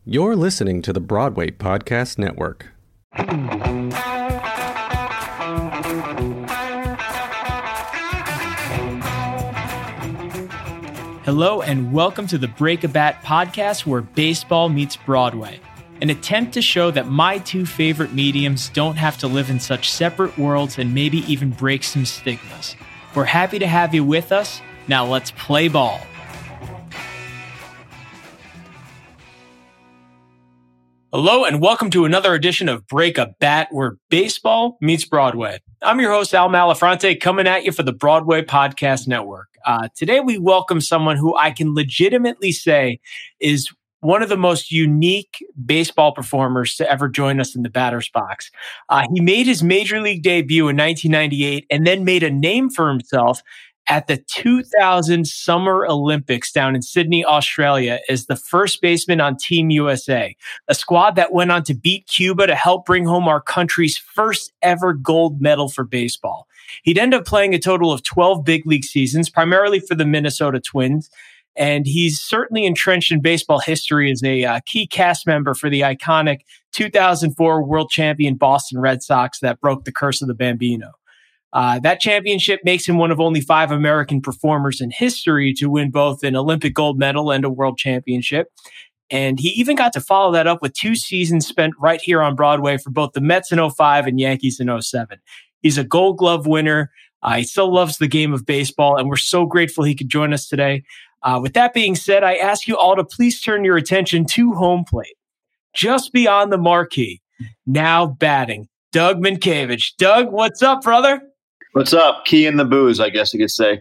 You're listening to the Broadway Podcast Network. Hello and welcome to the Break a Bat podcast where baseball meets Broadway, an attempt to show that my two favorite mediums don't have to live in such separate worlds and maybe even break some stigmas. We're happy to have you with us. Now let's play ball. Hello and welcome to another edition of Break a Bat where baseball meets Broadway. I'm your host, Al Malafronte, coming at you for the Broadway Podcast Network. Today we welcome someone who I can legitimately say is one of the most unique baseball performers to ever join us in the batter's box. He made his major league debut in 1998 and then made a name for himself at the 2000 Summer Olympics down in Sydney, Australia, as the first baseman on Team USA, a squad that went on to beat Cuba to help bring home our country's first ever gold medal for baseball. He'd end up playing a total of 12 big league seasons, primarily for the Minnesota Twins, and he's certainly entrenched in baseball history as a key cast member for the iconic 2004 world champion Boston Red Sox that broke the curse of the Bambino. That championship makes him one of only 5 American performers in history to win both an Olympic gold medal and a world championship. And he even got to follow that up with 2 seasons spent right here on Broadway for both the Mets in 2005 and Yankees in 2007. He's a Gold Glove winner. He still loves the game of baseball, and we're so grateful he could join us today. With that being said, I ask you all to please turn your attention to home plate. Just beyond the marquee, now batting, Doug Mientkiewicz. Doug, what's up, brother? What's up? Key in the booze, I guess you could say.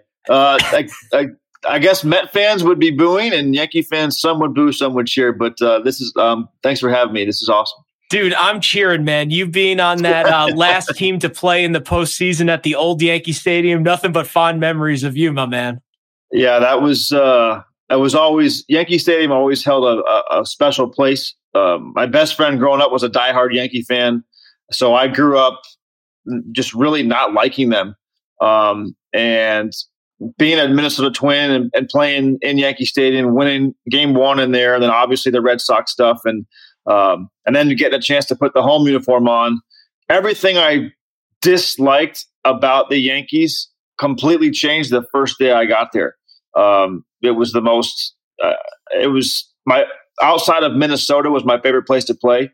I guess Met fans would be booing, and Yankee fans, some would boo, some would cheer. But this is thanks for having me. This is awesome. Dude, I'm cheering, man. You being on that last team to play in the postseason at the old Yankee Stadium, nothing but fond memories of you, my man. Yeah, that was always Yankee Stadium. Always held a special place. My best friend growing up was a diehard Yankee fan, so I grew up just really not liking them. And being a Minnesota Twin and playing in Yankee Stadium, winning game 1 in there, and then obviously the Red Sox stuff, and then getting a chance to put the home uniform on. Everything I disliked about the Yankees completely changed the first day I got there. It was the most, it was my, outside of Minnesota was my favorite place to play.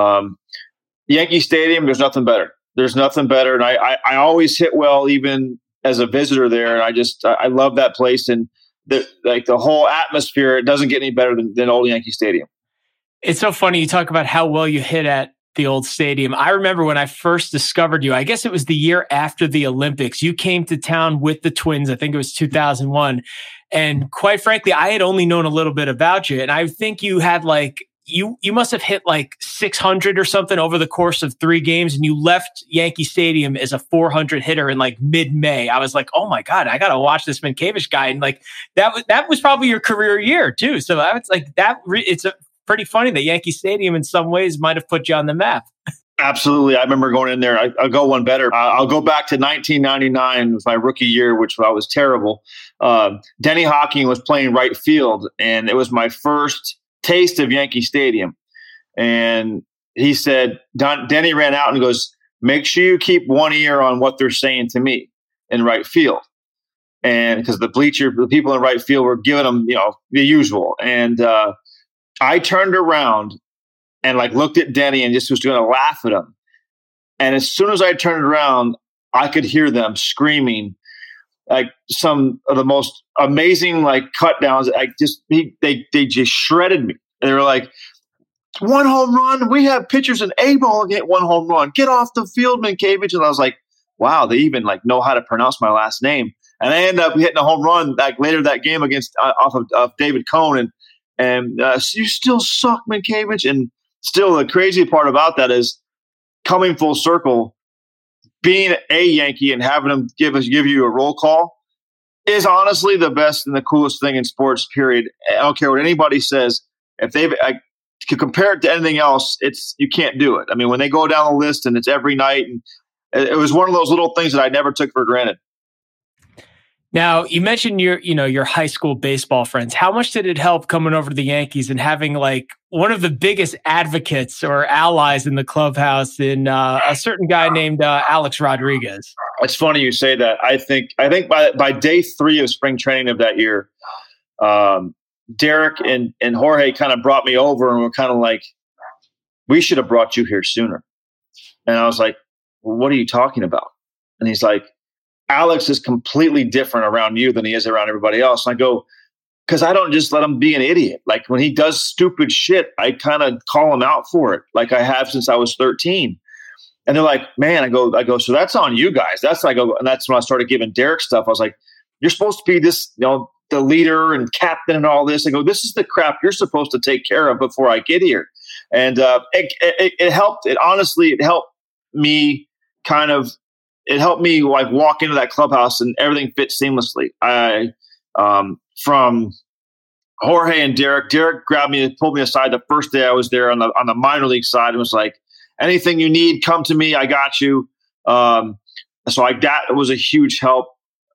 Yankee Stadium, there's nothing better. There's nothing better. And I always hit well, even as a visitor there. And I love that place. And the whole atmosphere, it doesn't get any better than old Yankee Stadium. It's so funny. You talk about how well you hit at the old stadium. I remember when I first discovered you, I guess it was the year after the Olympics, you came to town with the Twins. I think it was 2001. And quite frankly, I had only known a little bit about you. And I think you had you must have hit 600 or something over the course of 3 games, and you left Yankee Stadium as a 400 hitter in mid-May. I was like, oh my God, I got to watch this Mientkiewicz guy. And that was probably your career year too. So I was like that. It's pretty funny that Yankee Stadium in some ways might have put you on the map. Absolutely. I remember going in there. I'll go one better. I'll go back to 1999. It was my rookie year, which I was terrible. Denny Hawking was playing right field, and it was my first taste of Yankee Stadium. And he said, Denny ran out and goes, make sure you keep one ear on what they're saying to me in right field. And because the people in right field were giving them, the usual. And I turned around and looked at Denny and just was going to laugh at him. And as soon as I turned around, I could hear them screaming some of the most amazing cut downs. They just shredded me. They were like, 1 home run. We have pitchers in A-ball get 1 home run. Get off the field, Mientkiewicz. And I was like, wow, they even know how to pronounce my last name. And I ended up hitting a home run later that game against off of David Cone. And you still suck, Mientkiewicz. And still, the crazy part about that is coming full circle. Being a Yankee and having them give you a roll call is honestly the best and the coolest thing in sports, period. I don't care what anybody says. If to compare it to anything else, you can't do it. I mean, when they go down the list and it's every night, and it was one of those little things that I never took for granted. Now, you mentioned your high school baseball friends. How much did it help coming over to the Yankees and having like one of the biggest advocates or allies in the clubhouse in a certain guy named Alex Rodriguez? It's funny you say that. I think by day 3 of spring training of that year, Derek and Jorge kind of brought me over and were kind of like, we should have brought you here sooner. And I was like, well, what are you talking about? And he's like, Alex is completely different around you than he is around everybody else. And I go, because I don't just let him be an idiot. Like when he does stupid shit, I kind of call him out for it, like I have since I was 13. And they're like, man, I go, so that's on you guys. And that's when I started giving Derek stuff. I was like, you're supposed to be this, the leader and captain and all this. I go, this is the crap you're supposed to take care of before I get here. And it helped. It helped me it helped me like walk into that clubhouse and everything fit seamlessly. From Jorge and Derek grabbed me and pulled me aside the first day I was there on the minor league side and was like, anything you need, come to me. I got you. So that was a huge help.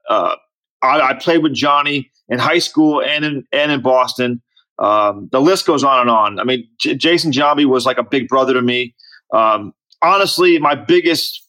I played with Johnny in high school and in Boston. The list goes on and on. I mean, Jason Giambi was like a big brother to me. Honestly, my biggest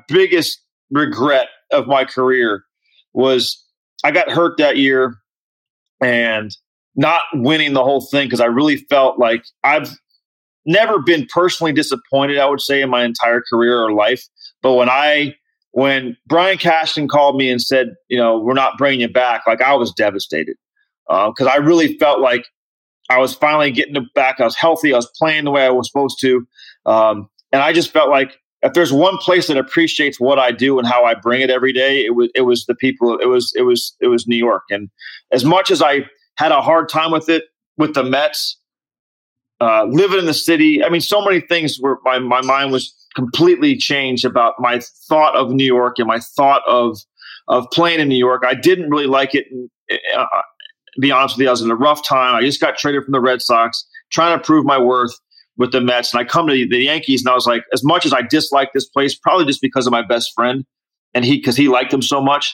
regret of my career was I got hurt that year and not winning the whole thing, because I really felt like I've never been personally disappointed, I would say, in my entire career or life. But when Brian Cashton called me and said, we're not bringing you back, like I was devastated, because I really felt like I was finally getting back. I was healthy. I was playing the way I was supposed to. And I just felt like if there's one place that appreciates what I do and how I bring it every day, it was the people. It was New York. And as much as I had a hard time with it, with the Mets, living in the city, I mean, so many things were my mind was completely changed about my thought of New York and my thought of playing in New York. I didn't really like it. To be honest with you, I was in a rough time. I just got traded from the Red Sox, trying to prove my worth with the Mets. And I come to the Yankees and I was like, as much as I dislike this place, probably just because of my best friend and because he liked him so much.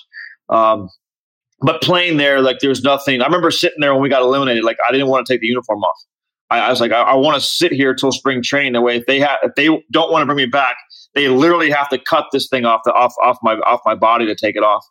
But playing there, like there's nothing. I remember sitting there when we got eliminated, like I didn't want to take the uniform off. I was like, I want to sit here till spring training. That way, if they don't want to bring me back, they literally have to cut this thing off my body to take it off.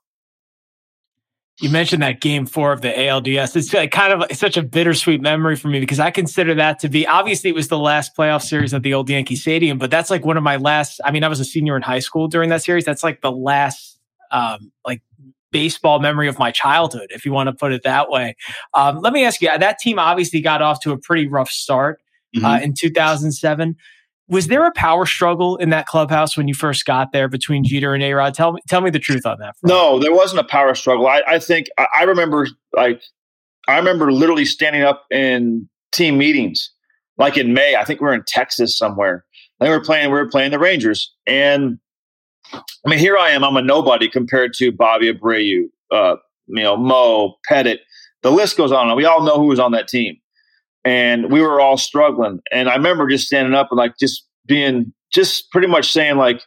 You mentioned that game 4 of the ALDS. It's like kind of such a bittersweet memory for me, because I consider that to be, obviously it was the last playoff series at the old Yankee Stadium, but that's like one of my last, I mean, I was a senior in high school during that series. That's like the last, like baseball memory of my childhood, if you want to put it that way. Let me ask you, that team obviously got off to a pretty rough start in 2007. Was there a power struggle in that clubhouse when you first got there between Jeter and A-Rod? Tell me the truth on that front. No, there wasn't a power struggle. I think I remember literally standing up in team meetings, like in May. I think we were in Texas somewhere. I think we were playing the Rangers, and I mean, here I am. I'm a nobody compared to Bobby Abreu, Mo, Pettit. The list goes on. We all know who was on that team. And we were all struggling. And I remember just standing up and like just pretty much saying like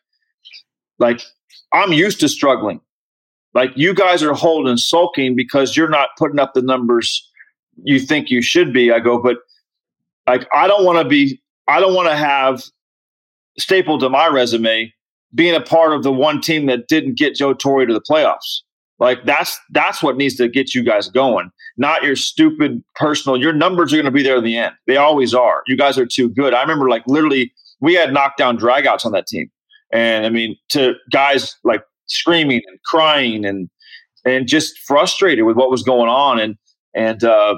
I'm used to struggling. Like you guys are holding sulking because you're not putting up the numbers you think you should be. I go, but like I don't want to have stapled to my resume being a part of the one team that didn't get Joe Torre to the playoffs. Like that's what needs to get you guys going, not your stupid personal. Your numbers are going to be there in the end. They always are. You guys are too good. I remember like literally we had knockdown dragouts on that team. And I mean, to guys like screaming and crying and just frustrated with what was going on. And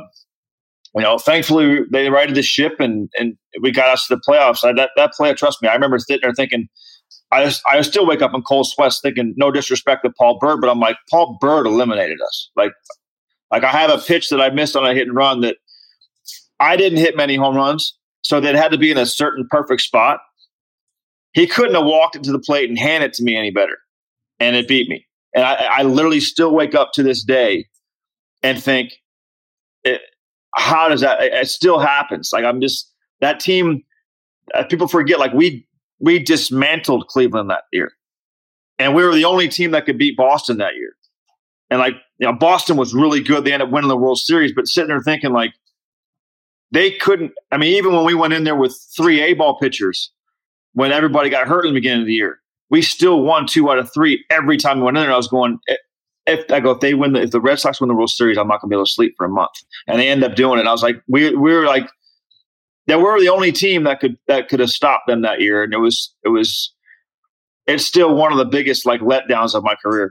thankfully they righted the ship and we got us to the playoffs. That play, trust me, I remember sitting there thinking, I still wake up in cold sweats thinking, no disrespect to Paul Bird, but I'm like, Paul Bird eliminated us. Like I have a pitch that I missed on a hit and run that I didn't hit many home runs, so that had to be in a certain perfect spot. He couldn't have walked into the plate and handed it to me any better, and it beat me. And I literally still wake up to this day and think, how does that? It still happens. Like I'm just that team. People forget, like we dismantled Cleveland that year, and we were the only team that could beat Boston that year. And like, Boston was really good. They ended up winning the World Series, but sitting there thinking like they couldn't. I mean, even when we went in there with 3 A-ball pitchers, when everybody got hurt in the beginning of the year, we still won 2 out of 3 every time we went in there. I was going, if the Red Sox win the World Series, I'm not going to be able to sleep for a month. And they end up doing it. And I was like, we were like, that we're the only team that could have stopped them that year. And it's still one of the biggest like letdowns of my career.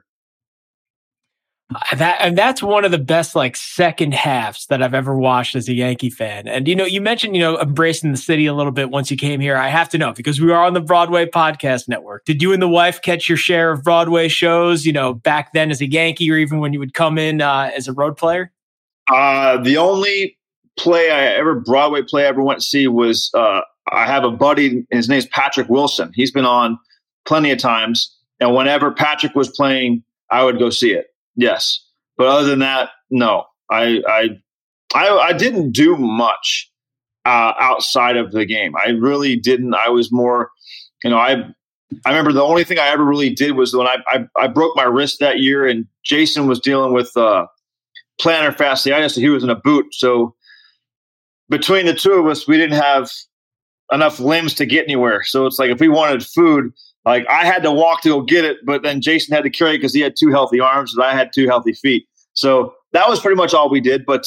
That's one of the best like second halves that I've ever watched as a Yankee fan. And, you mentioned, embracing the city a little bit once you came here. I have to know, because we are on the Broadway Podcast Network. Did you and the wife catch your share of Broadway shows, back then as a Yankee, or even when you would come in as a road player? The only Broadway play I ever went to see was I have a buddy, his name's Patrick Wilson. He's been on plenty of times. And whenever Patrick was playing, I would go see it. Yes. But other than that, no. I didn't do much outside of the game. I really didn't. I was more, I remember the only thing I ever really did was when I broke my wrist that year, and Jason was dealing with plantar fasciitis, so he was in a boot. So between the two of us, we didn't have enough limbs to get anywhere. So it's like if we wanted food, like I had to walk to go get it, but then Jason had to carry it because he had 2 healthy arms and I had 2 healthy feet. So that was pretty much all we did. But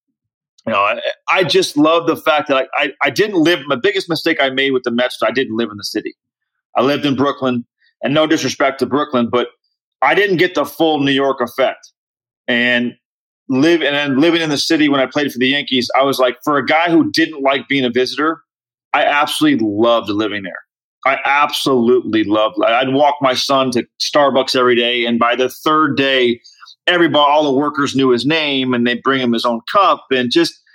I just love the fact that I didn't live. My biggest mistake I made with the Mets was I didn't live in the city. I lived in Brooklyn, and no disrespect to Brooklyn, but I didn't get the full New York effect. And living in the city when I played for the Yankees, I was like, for a guy who didn't like being a visitor, I absolutely loved living there. I absolutely loved. I'd walk my son to Starbucks every day, and by the 3rd day, all the workers knew his name, and they'd bring him his own cup, and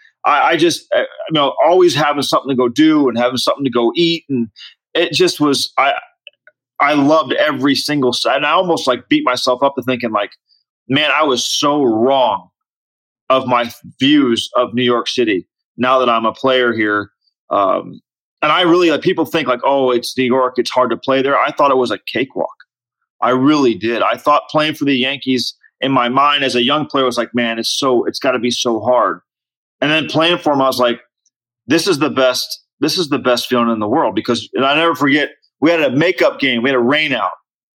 always having something to go do and having something to go eat, and it just was. I loved every single side, and I almost like beat myself up to thinking like, man, I was so wrong of my views of New York City. Now that I'm a player here. And I really, people think like, oh, it's New York, it's hard to play there. I thought it was a cakewalk. I really did. I thought playing for the Yankees in my mind as a young player was like, man, it's got to be so hard. And then playing for them, I was like, this is the best feeling in the world, because I never forget, we had a makeup game. We had a rain out.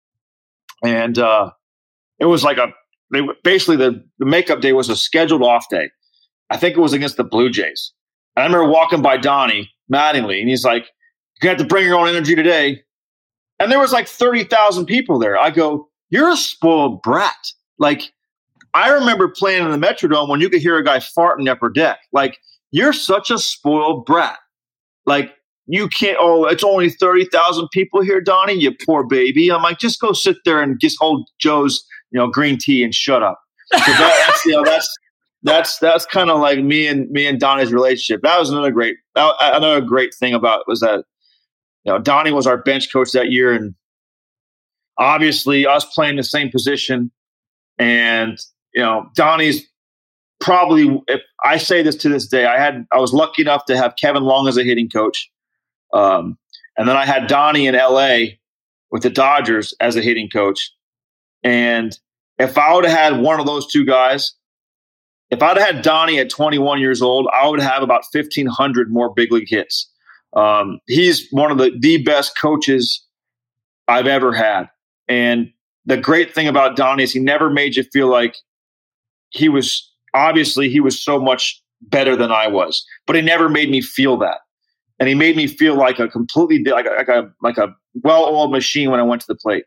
And it was like basically the makeup day was a scheduled off day. I think it was against the Blue Jays. And I remember walking by Donnie Mattingly, and he's like, you have to bring your own energy today. And there was like 30,000 people there. I go, you're a spoiled brat. Like, I remember playing in the Metrodome when you could hear a guy farting in the upper deck. Like, you're such a spoiled brat. Like, you can't, it's only 30,000 people here, Donnie, you poor baby. I'm like, just go sit there and just hold Joe's, green tea and shut up. So that's kind of like me and Donnie's relationship. That was another great thing about it was that, Donnie was our bench coach that year, and obviously us playing the same position, and, Donnie's probably, if I say this to this day, I was lucky enough to have Kevin Long as a hitting coach. And then I had Donnie in LA with the Dodgers as a hitting coach. And if I would have had one of those two guys, if I'd have had Donnie at 21 years old, I would have about 1,500 more big league hits. He's one of the best coaches I've ever had. And the great thing about Donnie is he never made you feel like he was so much better than I was, but he never made me feel that. And he made me feel like a completely like a well-oiled machine when I went to the plate.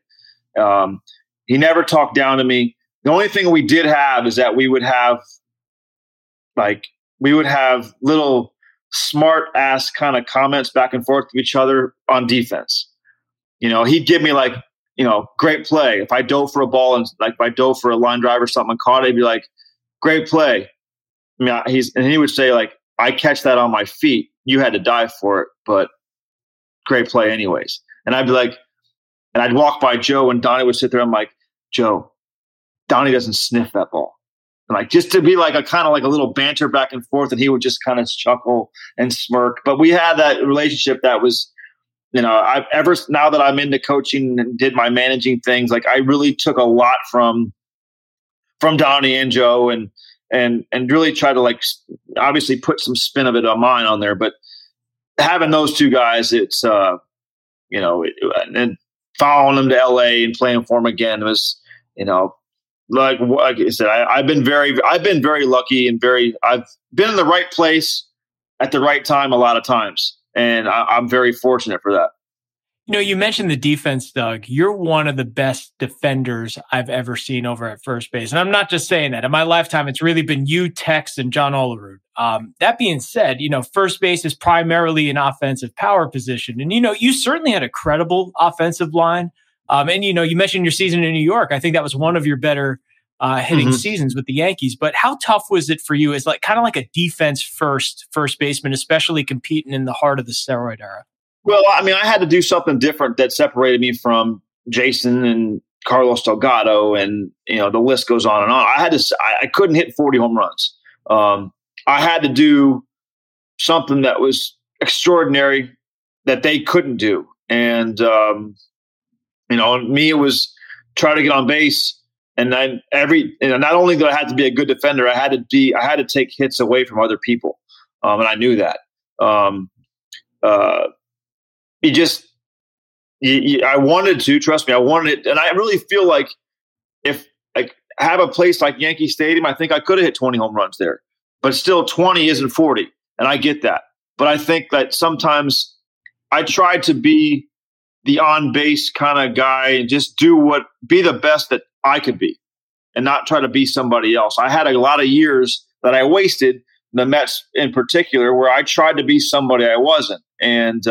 He never talked down to me. The only thing we did have is that we would have little smart ass kind of comments back and forth to each other on defense. He'd give me like, great play. If I dove for a ball and like if I dove for a line drive or something and caught it, he'd be like, great play. I mean, and he would say like, I catch that on my feet. You had to dive for it, but great play anyways. And I'd be like, and I'd walk by Joe and Donnie would sit there. I'm like, Joe, Donnie doesn't sniff that ball. And like, just to be like a kind of like a little banter back and forth. And he would just kind of chuckle and smirk. But we had that relationship that was, now that I'm into coaching and did my managing things, like I really took a lot from from Donnie and Joe, and really try to like obviously put some spin of it on mine on there. But having those two guys, it's and following them to LA and playing for them again was, like I said, I've been very lucky and I've been in the right place at the right time a lot of times, and I'm very fortunate for that. You mentioned the defense, Doug. You're one of the best defenders I've ever seen over at first base. And I'm not just saying that. In my lifetime, it's really been you, Tex, and John Olerud. That being said, first base is primarily an offensive power position. And, you certainly had a credible offensive line. And, you mentioned your season in New York. I think that was one of your better hitting seasons with the Yankees. But how tough was it for you as kind of like a defense first baseman, especially competing in the heart of the steroid era? Well, I mean, I had to do something different that separated me from Jason and Carlos Delgado, and the list goes on and on. I couldn't hit 40 home runs. I had to do something that was extraordinary that they couldn't do, and me, it was try to get on base, and then not only did I have to be a good defender, I had to take hits away from other people, and I knew that. I wanted to, trust me, I wanted it. And I really feel like if I have a place like Yankee Stadium, I think I could have hit 20 home runs there, but still 20 isn't 40. And I get that. But I think that sometimes I tried to be the on base kind of guy and just be the best that I could be and not try to be somebody else. I had a lot of years that I wasted, the Mets in particular, where I tried to be somebody I wasn't. And,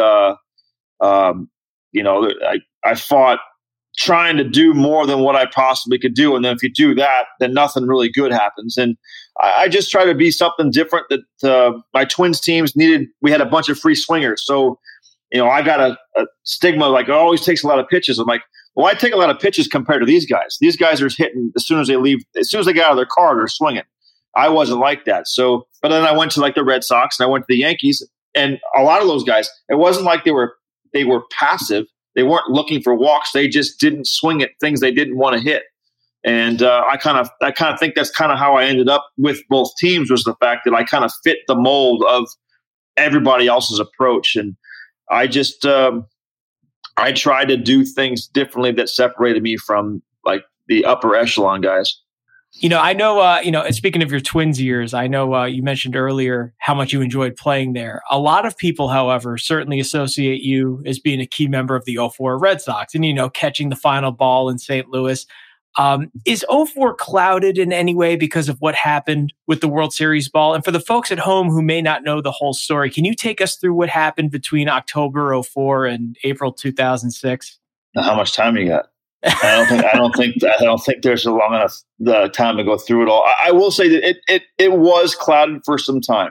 I fought trying to do more than what I possibly could do. And then if you do that, then nothing really good happens. And I just try to be something different that my Twins teams needed. We had a bunch of free swingers. So, I got a stigma like it always takes a lot of pitches. I'm like, well, I take a lot of pitches compared to these guys. These guys are hitting as soon as they leave, as soon as they get out of their car, they're swinging. I wasn't like that. So, but then I went to the Red Sox and I went to the Yankees, and a lot of those guys, it wasn't like they were passive. They weren't looking for walks. They just didn't swing at things they didn't want to hit. And I kind of think that's kind of how I ended up with both teams, was the fact that I kind of fit the mold of everybody else's approach. And I just I tried to do things differently that separated me from the upper echelon guys. I know, speaking of your Twins years, I know you mentioned earlier how much you enjoyed playing there. A lot of people, however, certainly associate you as being a key member of the 04 Red Sox and, catching the final ball in St. Louis. Is 04 clouded in any way because of what happened with the World Series ball? And for the folks at home who may not know the whole story, can you take us through what happened between October 04 and April 2006? How much time you got? I don't think there's a long enough time to go through it all. I will say that it was clouded for some time.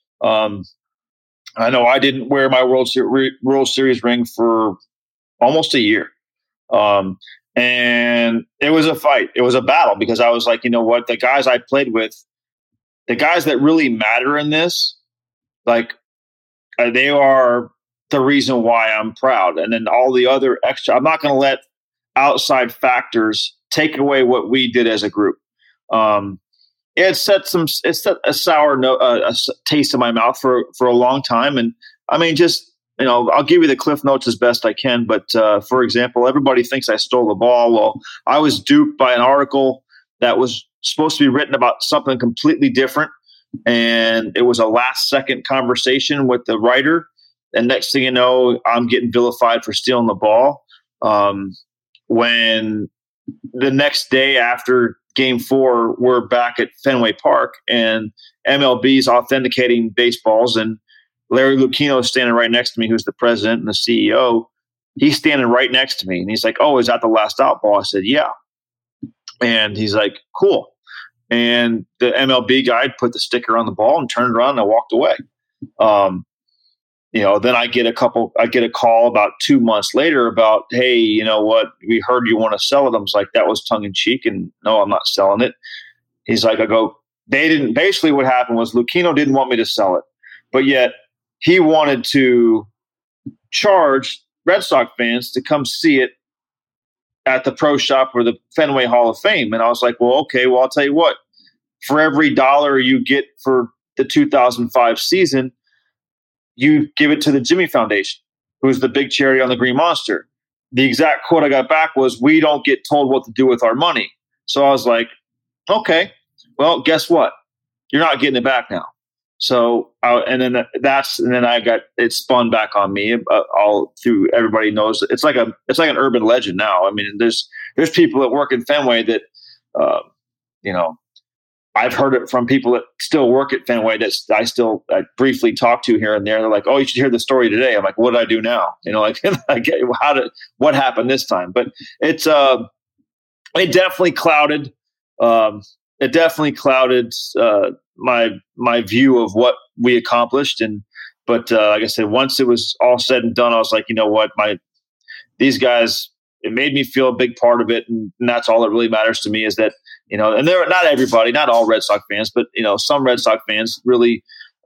I know I didn't wear my World Series ring for almost a year. And it was a fight. It was a battle because I was like, you know what? The guys I played with, the guys that really matter in this, they are the reason why I'm proud. And then all the other extra, I'm not going to let outside factors take away what we did as a group. It set a sour taste in my mouth for a long time. And I mean, I'll give you the cliff notes as best I can. But for example, everybody thinks I stole the ball. Well, I was duped by an article that was supposed to be written about something completely different. And it was a last second conversation with the writer. And next thing you know, I'm getting vilified for stealing the ball. When the next day after Game 4, we're back at Fenway Park and MLB's authenticating baseballs, and Larry Lucchino is standing right next to me, who's the president and the CEO. He's standing right next to me, and he's like, "Oh, is that the last out ball?" I said, "Yeah." And he's like, "Cool." And the MLB guy put the sticker on the ball and turned around and I walked away. Then I get a call about 2 months later about, "Hey, you know what? We heard you want to sell it." I was like, that was tongue in cheek. And no, I'm not selling it. He's like, basically what happened was Lucchino didn't want me to sell it, but yet he wanted to charge Red Sox fans to come see it at the Pro Shop or the Fenway Hall of Fame. And I was like, well, okay, well, I'll tell you what, for every dollar you get for the 2005 season, you give it to the Jimmy Foundation, who's the big charity on the Green Monster. The exact quote I got back was, we don't get told what to do with our money. So I was like, okay, well, guess what? You're not getting it back now. So, and then I got it spun back on me all through. Everybody knows it's like an urban legend now. I mean, there's people that work in Fenway that, I've heard it from people that still work at Fenway that I briefly talk to here and there. They're like, "Oh, you should hear the story today." I'm like, "What did I do now?" What happened this time? But it definitely clouded. It definitely clouded my view of what we accomplished. But like I said, once it was all said and done, I was like, you know what, these guys, it made me feel a big part of it, and that's all that really matters to me is that, and they're not everybody, not all Red Sox fans, but some Red Sox fans really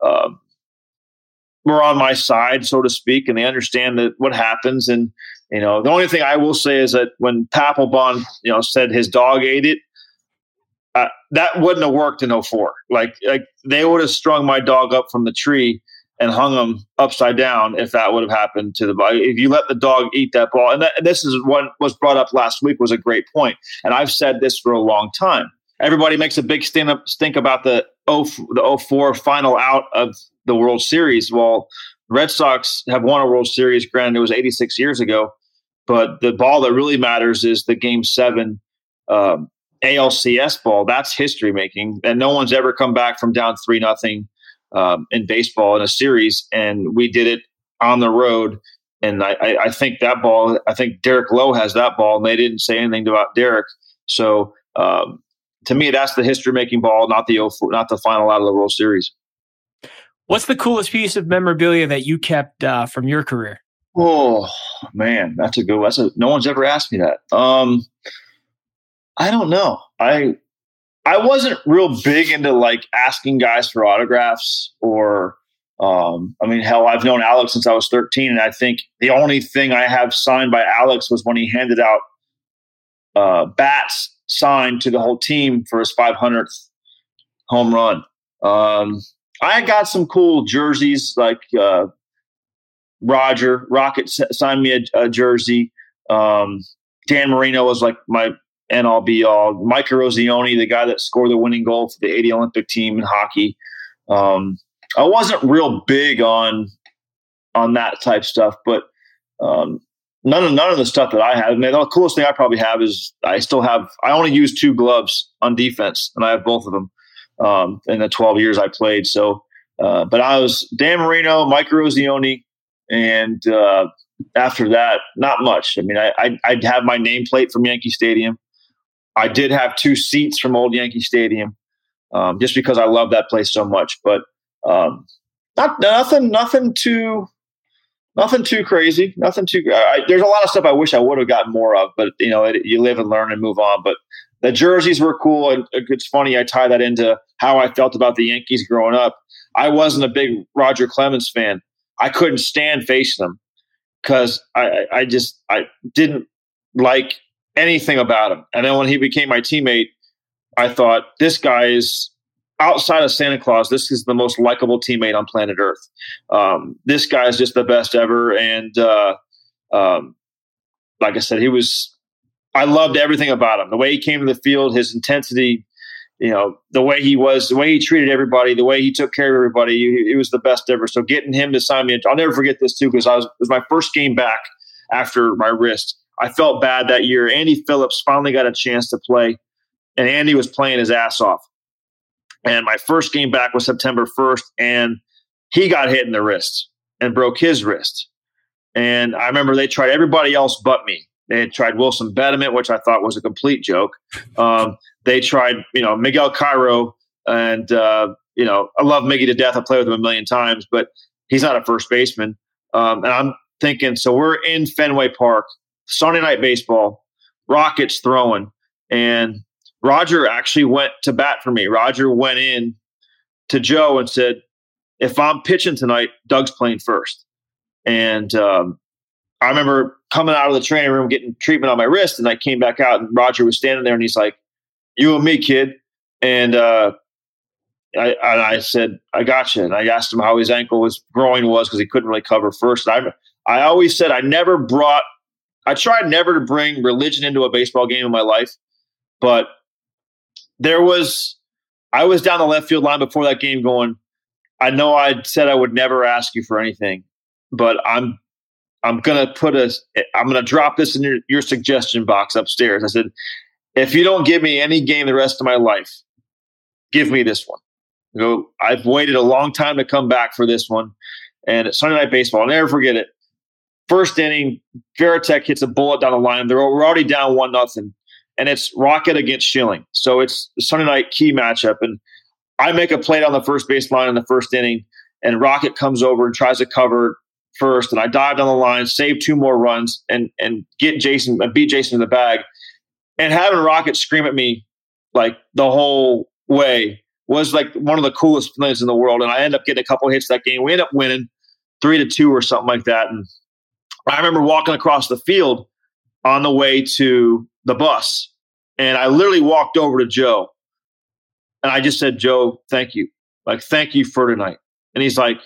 were on my side, so to speak, and they understand that what happens. And the only thing I will say is that when Papelbon, said his dog ate it, that wouldn't have worked in 04. Like they would have strung my dog up from the tree and hung him upside down if that would have happened to the ball. If you let the dog eat that ball, and this is what was brought up last week, was a great point. And I've said this for a long time. Everybody makes a big stink about the 04 final out of the World Series. Well, Red Sox have won a World Series. Granted, it was 86 years ago, but the ball that really matters is the Game 7 ALCS ball. That's history making, and no one's ever come back from down 3-0 in baseball in a series, and we did it on the road. And I think that ball, I think Derek Lowe has that ball, and they didn't say anything about Derek. So to me, that's the history making ball, not the final out of the World Series. What's the coolest piece of memorabilia that you kept from your career? Oh man, that's a good one. No one's ever asked me that. I don't know. I wasn't real big into like asking guys for autographs or, hell, I've known Alex since I was 13. And I think the only thing I have signed by Alex was when he handed out bats signed to the whole team for his 500th home run. I got some cool jerseys, like Rocket signed me a jersey. Dan Marino was like my end all be all. Mike Erozione, the guy that scored the winning goal for the 80 Olympic team in hockey. I wasn't real big on that type stuff, but none of the stuff that I have. I mean, the coolest thing I probably have is I only use 2 gloves on defense, and I have both of them in the 12 years I played. So, but I was Dan Marino, Mike Erozione, and after that, not much. I mean, I'd have my nameplate from Yankee Stadium. I did have 2 seats from old Yankee Stadium, just because I love that place so much. But nothing too crazy. There's a lot of stuff I wish I would have gotten more of, but you live and learn and move on. But the jerseys were cool, and it's funny. I tie that into how I felt about the Yankees growing up. I wasn't a big Roger Clemens fan. I couldn't stand facing him because I didn't like anything about him. And then when he became my teammate, I thought, this guy is outside of Santa Claus. This is the most likable teammate on planet Earth. This guy is just the best ever. And like I said, I loved everything about him. The way he came to the field, his intensity, the way he treated everybody, the way he took care of everybody, it was the best ever. So getting him to sign me, I'll never forget this too, because it was my first game back after my wrist. I felt bad that year. Andy Phillips finally got a chance to play, and Andy was playing his ass off. And my first game back was September 1st, and he got hit in the wrist and broke his wrist. And I remember they tried everybody else but me. They had tried Wilson Betterment, which I thought was a complete joke. They tried, Miguel Cairo, and I love Miggy to death. I played with him a million times, but he's not a first baseman. And I'm thinking, so we're in Fenway Park, Sunday Night Baseball, Rockets throwing, and Roger actually went to bat for me. Roger went in to Joe and said, if I'm pitching tonight, Doug's playing first. And I remember coming out of the training room, getting treatment on my wrist, and I came back out, and Roger was standing there, and he's like, "You and me, kid." And I said, "I got you." And I asked him how his groin was because he couldn't really cover first. I always said I tried never to bring religion into a baseball game in my life, but I was down the left field line before that game going, I know I said I would never ask you for anything, but I'm going to drop this in your suggestion box upstairs. I said, if you don't give me any game the rest of my life, give me this one. I've waited a long time to come back for this one. And it's Sunday Night Baseball. I'll never forget it. First inning, Varitek hits a bullet down the line. We're already down 1-0, and it's Rocket against Schilling. So it's the Sunday night key matchup. And I make a play down the first base line in the first inning, and Rocket comes over and tries to cover first. And I dive down the line, save 2 more runs, and beat Jason in the bag. And having Rocket scream at me like the whole way was like one of the coolest things in the world. And I end up getting a couple hits that game. We end up winning 3-2 or something like that. And I remember walking across the field on the way to the bus, and I literally walked over to Joe, and I just said, "Joe, thank you. Like, thank you for tonight." And he's like,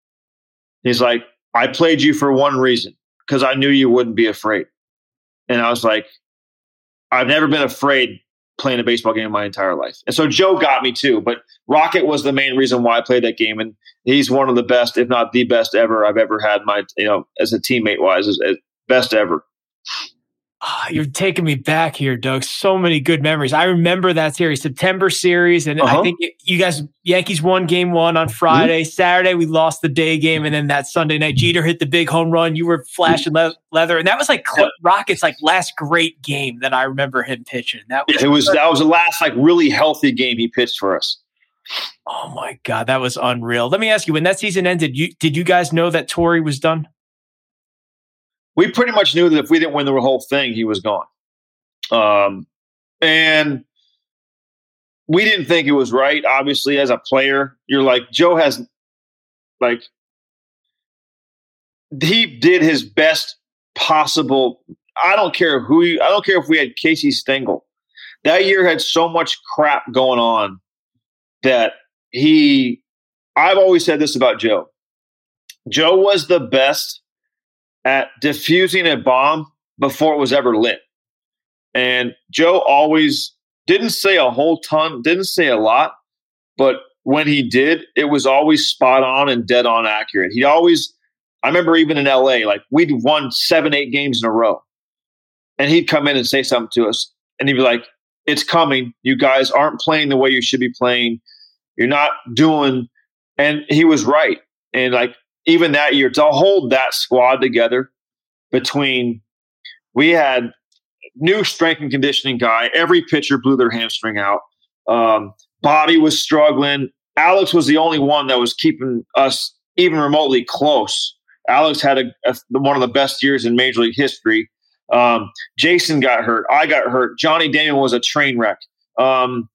"I played you for one reason, because I knew you wouldn't be afraid." And I was like, I've never been afraid playing a baseball game in my entire life. And so Joe got me too, but Rocket was the main reason why I played that game. And he's one of the best, if not the best ever I've ever had as a teammate wise, as best ever. You're taking me back here, Doug. So many good memories. I remember that series, September series. And I think you guys, Yankees won game 1 on Friday. Saturday, we lost the day game. And then that Sunday night, Jeter hit the big home run. You were flashing leather. And that was like Rocket's like last great game that I remember him pitching. That was the last like really healthy game he pitched for us. Oh my God, that was unreal. Let me ask you, when that season ended, did you guys know that Torey was done? We pretty much knew that if we didn't win the whole thing, he was gone. And we didn't think it was right. Obviously, as a player, you're like, Joe has, like, he did his best possible. I don't care if we had Casey Stengel. That year had so much crap going on that I've always said this about Joe. Joe was the best at diffusing a bomb before it was ever lit. And Joe always didn't say a whole ton, didn't say a lot, but when he did, it was always spot on and dead on accurate. I remember even in LA, like we'd won 7-8 games in a row, and he'd come in and say something to us, and he'd be like, "It's coming. You guys aren't playing the way you should be playing. You're not doing," and he was right. And like, even that year, to hold that squad together we had new strength and conditioning guy. Every pitcher blew their hamstring out. Bobby was struggling. Alex was the only one that was keeping us even remotely close. Alex had one of the best years in Major League history. Jason got hurt. I got hurt. Johnny Damon was a train wreck. Then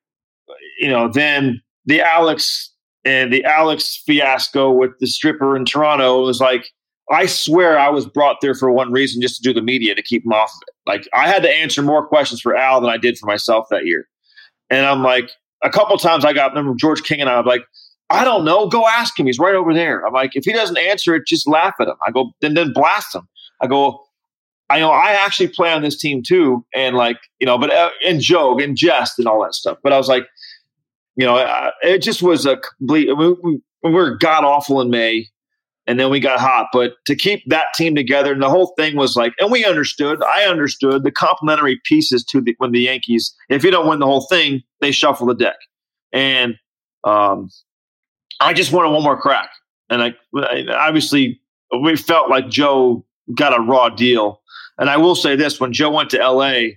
the Alex fiasco with the stripper in Toronto was like, I swear I was brought there for one reason, just to do the media, to keep him off of it. Like, I had to answer more questions for Al than I did for myself that year. And I'm like, a couple of times remember George King and I'm like, I don't know, go ask him. He's right over there. I'm like, if he doesn't answer it, just laugh at him. I go, then blast him. I go, I actually play on this team too. And like, but and joke and jest and all that stuff. But I was like, it just was a complete, we were god awful in May, and then we got hot. But to keep that team together, and the whole thing was like, and I understood the complementary pieces to when the Yankees, if you don't win the whole thing, they shuffle the deck. And I just wanted one more crack. And obviously we felt like Joe got a raw deal. And I will say this, when Joe went to LA,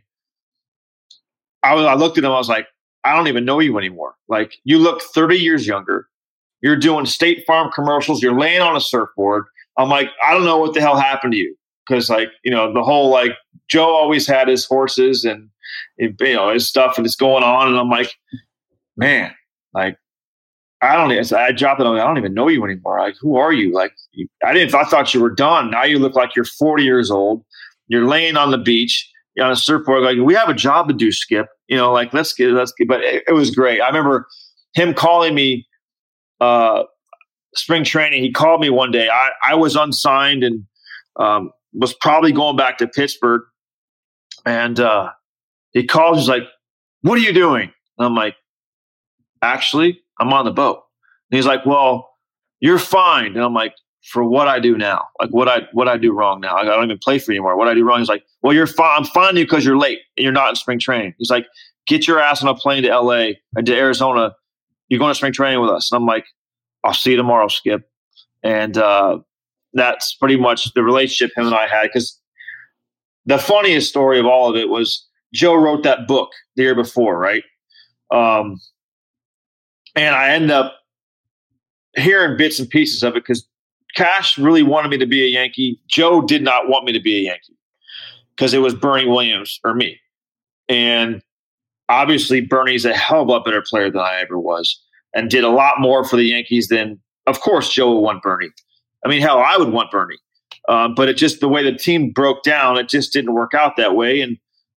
I looked at him, I was like, I don't even know you anymore. Like, you look 30 years younger. You're doing State Farm commercials. You're laying on a surfboard. I'm like, I don't know what the hell happened to you. Because, like, the whole, like, Joe always had his horses and, his stuff and it's going on. And I'm like, man, like, I dropped it. I don't even know you anymore. Like, who are you? Like, I thought you were done. Now you look like you're 40 years old. You're laying on the beach. You're on a surfboard. Like, we have a job to do, Skip. Like, let's get. But it was great. I remember him calling me spring training. He called me one day. I was unsigned and was probably going back to Pittsburgh. And he calls. He's like, "What are you doing?" And I'm like, "Actually, I'm on the boat." And he's like, "Well, you're fined." And I'm like, "For what I do now? Like, what I do wrong now? I don't even play for you anymore. What I do wrong?" He's like, "Well, you're fine. I'm fining you because you're late and you're not in spring training." He's like, "Get your ass on a plane to LA and to Arizona. You're going to spring training with us." And I'm like, "I'll see you tomorrow, Skip." And that's pretty much the relationship him and I had. Because the funniest story of all of it was Joe wrote that book the year before, right? And I end up hearing bits and pieces of it because Cash really wanted me to be a Yankee. Joe did not want me to be a Yankee because it was Bernie Williams or me. And obviously Bernie's a hell of a lot better player than I ever was and did a lot more for the Yankees than, of course, Joe would want Bernie. I mean, hell, I would want Bernie. But it just, the way the team broke down, it just didn't work out that way. And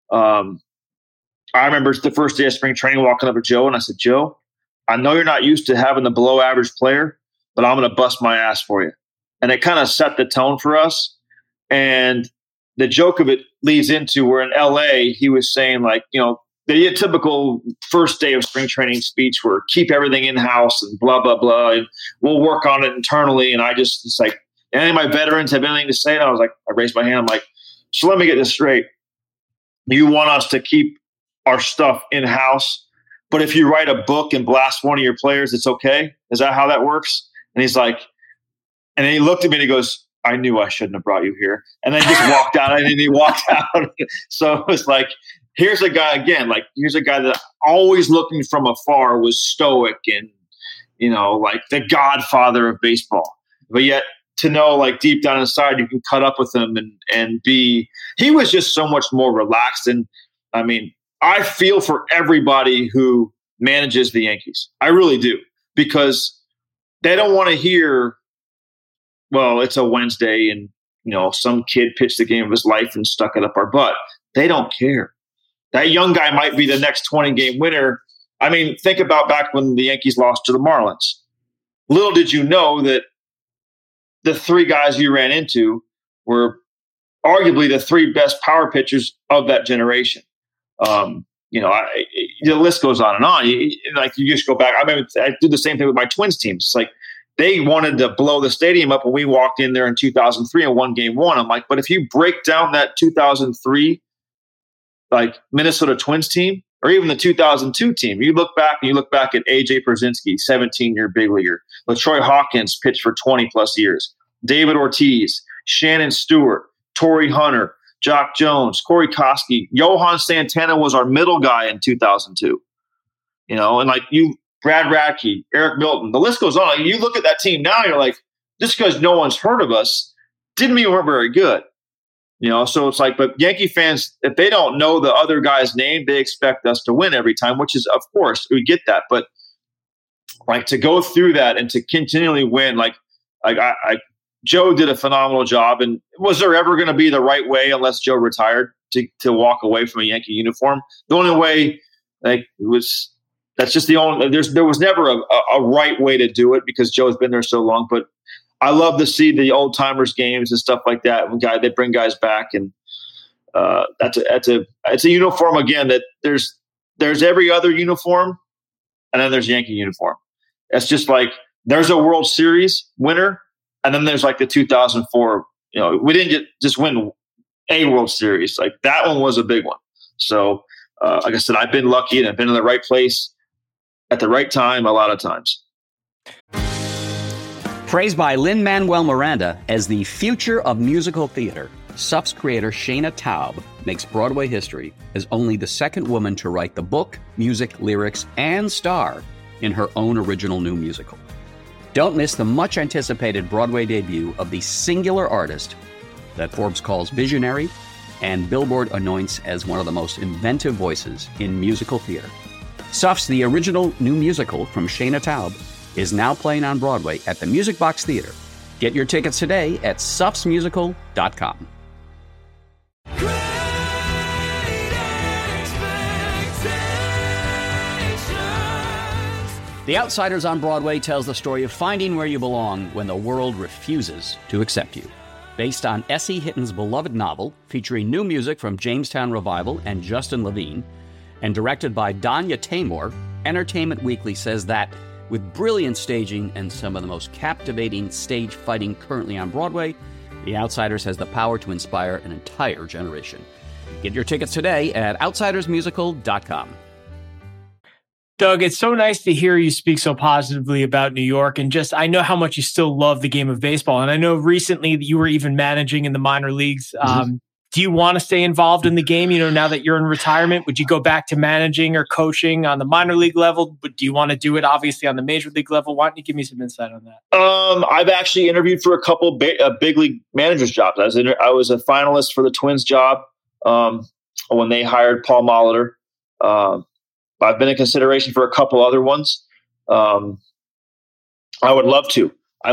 I remember the first day of spring training walking up to Joe and I said, "Joe, I know you're not used to having the below average player, but I'm going to bust my ass for you." And it kind of set the tone for us. And the joke of it leads into where in LA, he was saying like, the typical first day of spring training speech where keep everything in house and blah, blah, blah. And we'll work on it internally. And it's like, any of my veterans have anything to say? And I was like, I raised my hand. I'm like, so let me get this straight. You want us to keep our stuff in house, but if you write a book and blast one of your players, it's okay? Is that how that works? And he's like, and then he looked at me and he goes, "I knew I shouldn't have brought you here." And then he just walked out, and then he walked out. So it was like, here's a guy again, like here's a guy that always looking from afar was stoic and, like the godfather of baseball. But yet to know like deep down inside, you can cut up with him and he was just so much more relaxed. And I mean, I feel for everybody who manages the Yankees. I really do, because they don't want to hear, well, it's a Wednesday and, some kid pitched the game of his life and stuck it up our butt. They don't care. That young guy might be the next 20-game winner. I mean, think about back when the Yankees lost to the Marlins. Little did you know that the three guys you ran into were arguably the three best power pitchers of that generation. The list goes on and on. You just go back. I mean, I do the same thing with my Twins teams. It's like they wanted to blow the stadium up when we walked in there in 2003 and won Game 1. I'm like, but if you break down that 2003 like Minnesota Twins team, or even the 2002 team, you look back at A.J. Pierzynski, 17-year big leaguer. LaTroy Hawkins pitched for 20-plus years. David Ortiz, Shannon Stewart, Torrey Hunter, Jock Jones, Corey Kosky. Johan Santana was our middle guy in 2002. And like Brad Radke, Eric Milton, the list goes on. Like, you look at that team now, you're like, just because no one's heard of us didn't mean we weren't very good. So it's like, but Yankee fans, if they don't know the other guy's name, they expect us to win every time, which is, of course, we get that. But like to go through that and to continually win, Joe did a phenomenal job. And was there ever going to be the right way, unless Joe retired, to walk away from a Yankee uniform? The only way, that's just the only. There was never a right way to do it because Joe's been there so long. But I love to see the old timers games and stuff like that. When they bring guys back, and it's a uniform again that there's every other uniform, and then there's Yankee uniform. It's just like there's a World Series winner, and then there's like the 2004. We didn't just win a World Series. Like that one was a big one. So like I said, I've been lucky and I've been in the right place at the right time a lot of times. Praised by Lin-Manuel Miranda as the future of musical theater, SUF's creator Shana Taub makes Broadway history as only the second woman to write the book, music, lyrics, and star in her own original new musical. Don't miss the much-anticipated Broadway debut of the singular artist that Forbes calls visionary and Billboard anoints as one of the most inventive voices in musical theater. SUF's the original new musical from Shana Taub is now playing on Broadway at the Music Box Theater. Get your tickets today at suffsmusical.com. The Outsiders on Broadway tells the story of finding where you belong when the world refuses to accept you. Based on S.E. Hitton's beloved novel, featuring new music from Jamestown Revival and Justin Levine, and directed by Danya Tamor, Entertainment Weekly says that, with brilliant staging and some of the most captivating stage fighting currently on Broadway, The Outsiders has the power to inspire an entire generation. Get your tickets today at outsidersmusical.com. Doug, it's so nice to hear you speak so positively about New York, and just I know how much you still love the game of baseball. And I know recently that you were even managing in the minor leagues. Do you want to stay involved in the game? You know, now that you're in retirement, would you go back to managing or coaching on the minor league level? But do you want to do it obviously on the major league level? Why don't you give me some insight on that? I've actually interviewed for a couple big league managers jobs. I was a finalist for the Twins job when they hired Paul Molitor. I've been in consideration for a couple other ones. I would love to.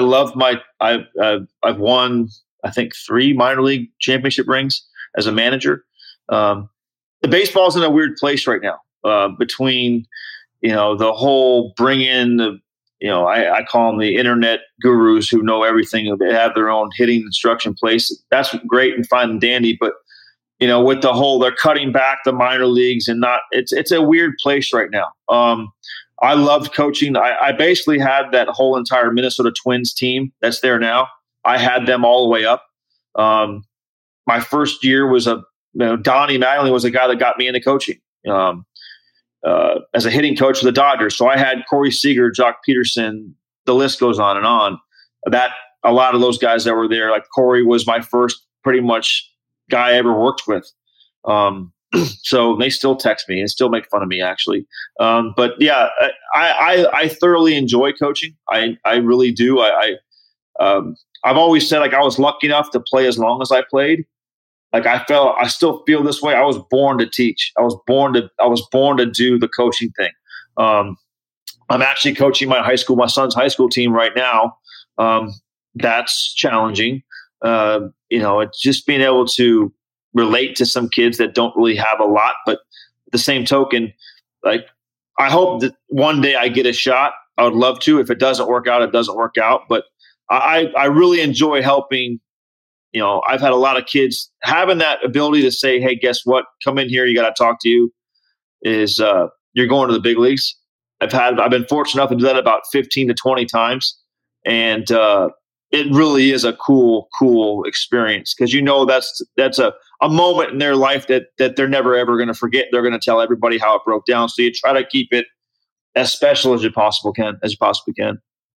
I've won, I think, 3 minor league championship rings as a manager. The baseball's in a weird place right now between, the whole bring in the, I call them the internet gurus who know everything. They have their own hitting instruction place. That's great and fine and dandy, but with the whole, they're cutting back the minor leagues and it's a weird place right now. I loved coaching. I basically had that whole entire Minnesota Twins team that's there now. I had them all the way up. My first year was Donnie Mattingly was the guy that got me into coaching as a hitting coach for the Dodgers. So I had Corey Seager, Jock Peterson, the list goes on and on. A lot of those guys that were there, like Corey was my first pretty much guy I ever worked with. So they still text me and still make fun of me actually. But yeah, I thoroughly enjoy coaching. I really do. I've always said, like, I was lucky enough to play as long as I played. Like I still feel this way. I was born to teach. I was born to do the coaching thing. I'm actually coaching my son's high school team right now. That's challenging. It's just being able to relate to some kids that don't really have a lot, but the same token, like, I hope that one day I get a shot. I would love to. If it doesn't work out, it doesn't work out. But I really enjoy helping. I've had a lot of kids having that ability to say, hey, guess what? Come in here. You got to talk to you. You're going to the big leagues. I've been fortunate enough to do that about 15 to 20 times. And, it really is a cool experience because that's a moment in their life that they're never ever going to forget. They're going to tell everybody how it broke down. So you try to keep it as special as you possibly can.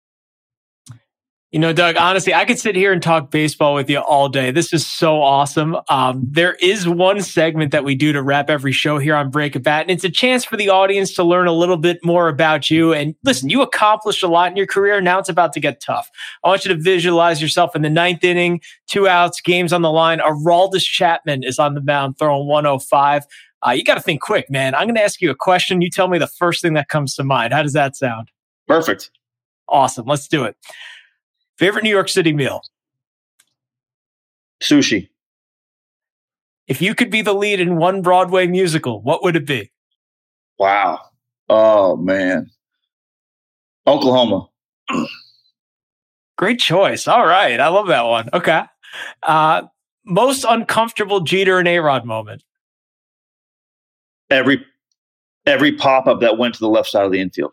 Doug, honestly, I could sit here and talk baseball with you all day. This is so awesome. There is one segment that we do to wrap every show here on Break a Bat, and it's a chance for the audience to learn a little bit more about you. And listen, you accomplished a lot in your career. Now it's about to get tough. I want you to visualize yourself in the 9th inning, 2 outs, game's on the line. Aroldis Chapman is on the mound throwing 105. You got to think quick, man. I'm going to ask you a question. You tell me the first thing that comes to mind. How does that sound? Perfect. Awesome. Let's do it. Favorite New York City meal? Sushi. If you could be the lead in one Broadway musical, what would it be? Wow. Oh, man. Oklahoma. Great choice. All right. I love that one. Okay. Most uncomfortable Jeter and A-Rod moment? Every pop-up that went to the left side of the infield.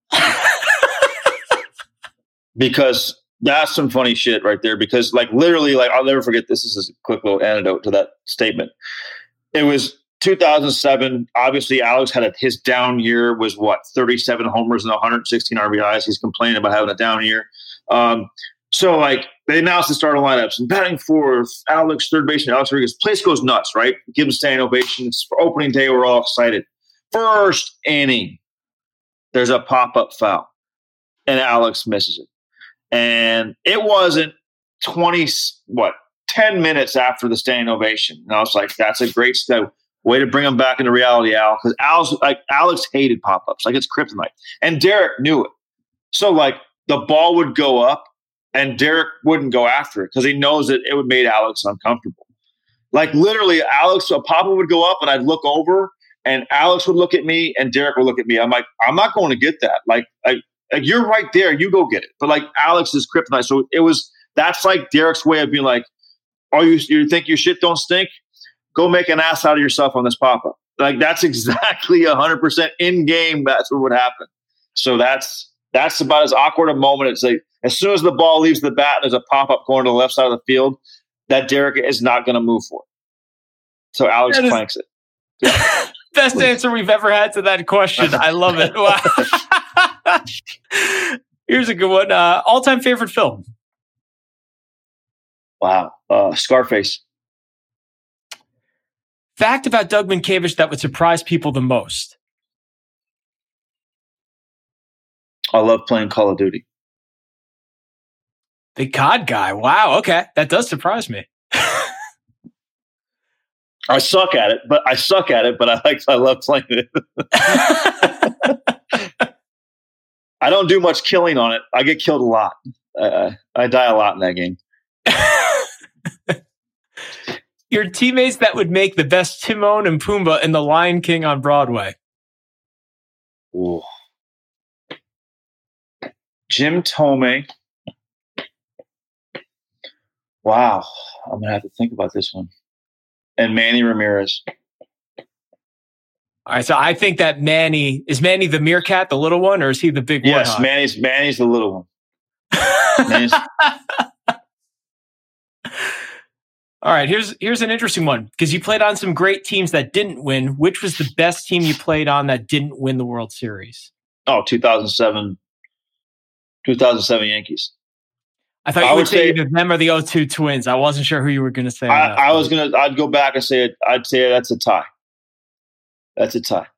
Because that's some funny shit right there. Because literally, I'll never forget this. This is a quick little anecdote to that statement. It was 2007. Obviously, Alex had his down year was 37 homers and 116 RBIs. He's complaining about having a down year. So they announced the starting lineups and batting fourth, Alex, third baseman, Alex Rodriguez. Place goes nuts, right? Give him standing ovations for opening day. We're all excited. First inning, there's a pop-up foul, and Alex misses it. And it wasn't 10 minutes after the standing ovation. And I was like, that's a great step. Way to bring him back into reality, Al. Because Alex hated pop-ups. It's kryptonite. And Derek knew it. So like the ball would go up and Derek wouldn't go after it because he knows that it would make Alex uncomfortable. Like literally Papa would go up and I'd look over and Alex would look at me and Derek would look at me. I'm like, I'm not going to get that. Like you're right there. You go get it. But like Alex is kryptonite. So that's like Derek's way of being like, oh, you think your shit don't stink? Go make an ass out of yourself on this Papa. Like that's exactly 100% in game. That's what would happen. So that's about as awkward a moment. It's like as soon as the ball leaves the bat and there's a pop-up going to the left side of the field, that Derek is not going to move for it. So Alex planks it. Yeah. Best answer we've ever had to that question. I love it. Wow. Here's a good one. All-time favorite film? Wow. Scarface. Fact about Doug Mientkiewicz that would surprise people the most? I love playing Call of Duty. Big COD guy. Wow. Okay. That does surprise me. I suck at it, but I love playing it. I don't do much killing on it. I get killed a lot. I die a lot in that game. Your teammates that would make the best Timon and Pumbaa in The Lion King on Broadway? Ooh. Jim Tomei. Wow. I'm going to have to think about this one. And Manny Ramirez. All right, so I think that is Manny the meerkat, the little one, or is he the big one? Yes, Manny's the little one. All right, here's an interesting one because you played on some great teams that didn't win. Which was the best team you played on that didn't win the World Series? Oh, 2007 Yankees. I thought you would say either them or the 0-2 Twins. I wasn't sure who you were going to say. I'd go back and say I'd say that's a tie. That's a tie.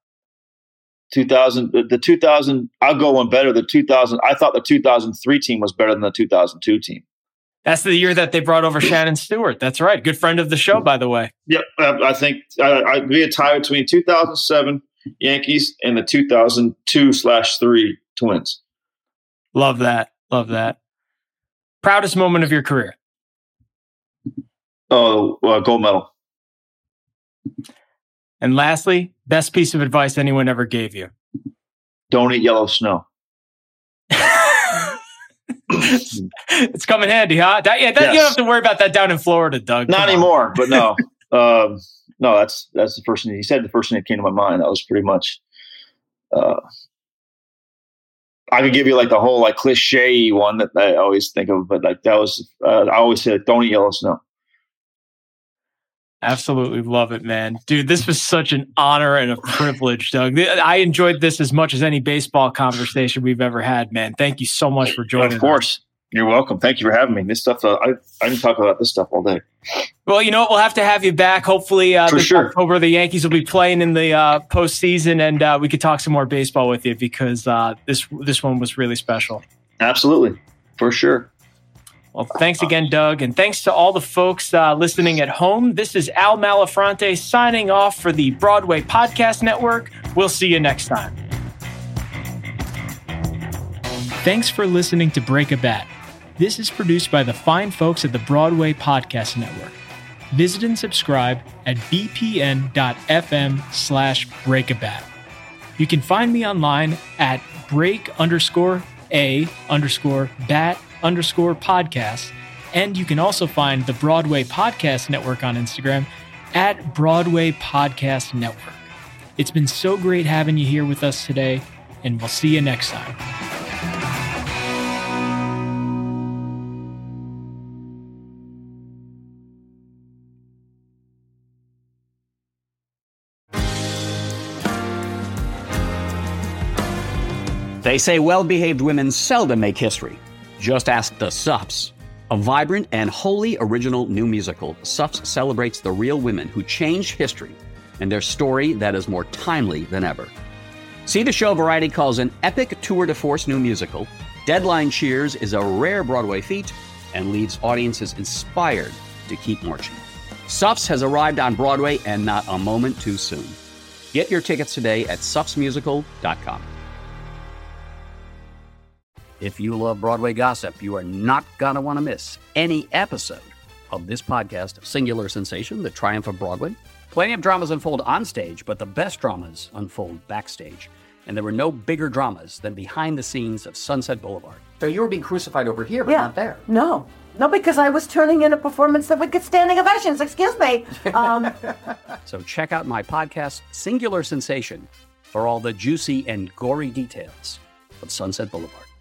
2000. I'll go one better. The 2000. I thought the 2003 team was better than the 2002 team. That's the year that they brought over Shannon Stewart. That's right. Good friend of the show, by the way. Yep. I think I'd be a tie between 2007 Yankees and the 2002/3 Twins. Love that. Love that. Proudest moment of your career? Oh, gold medal. And lastly, best piece of advice anyone ever gave you? Don't eat yellow snow. It's coming handy, huh? You don't have to worry about that down in Florida, Doug. Not anymore, but no. No, that's the first thing he said. The first thing that came to my mind. That was pretty much. I could give you like the whole like cliche one that I always think of, but like that was I always said, "Don't eat yellow snow." Absolutely love it, man. Dude, this was such an honor and a privilege, Doug. I enjoyed this as much as any baseball conversation we've ever had, man. Thank you so much for joining us. Of course. You're welcome. Thank you for having me. This stuff, I can talk about this stuff all day. Well, you know what? We'll have to have you back. Hopefully, October, the Yankees will be playing in the postseason, and we could talk some more baseball with you because this one was really special. Absolutely. For sure. Well, thanks again, Doug, and thanks to all the folks listening at home. This is Al Malafronte signing off for the Broadway Podcast Network. We'll see you next time. Thanks for listening to Break a Bat. This is produced by the fine folks at the Broadway Podcast Network. Visit and subscribe at bpn.fm/breakabat. You can find me online at break_a_bat_podcast. And you can also find the Broadway Podcast Network on Instagram at Broadway Podcast Network. It's been so great having you here with us today, and we'll see you next time. They say well-behaved women seldom make history. Just ask the Sups. A vibrant and wholly original new musical, Sups celebrates the real women who changed history and their story that is more timely than ever. See the show Variety calls an epic tour de force new musical. Deadline cheers is a rare Broadway feat and leaves audiences inspired to keep marching. Sups has arrived on Broadway and not a moment too soon. Get your tickets today at supsmusical.com. If you love Broadway gossip, you are not going to want to miss any episode of this podcast, Singular Sensation, The Triumph of Broadway. Plenty of dramas unfold on stage, but the best dramas unfold backstage. And there were no bigger dramas than behind the scenes of Sunset Boulevard. So you were being crucified over here, but not there. No, because I was turning in a performance that would get standing ovations. Excuse me. So check out my podcast, Singular Sensation, for all the juicy and gory details of Sunset Boulevard.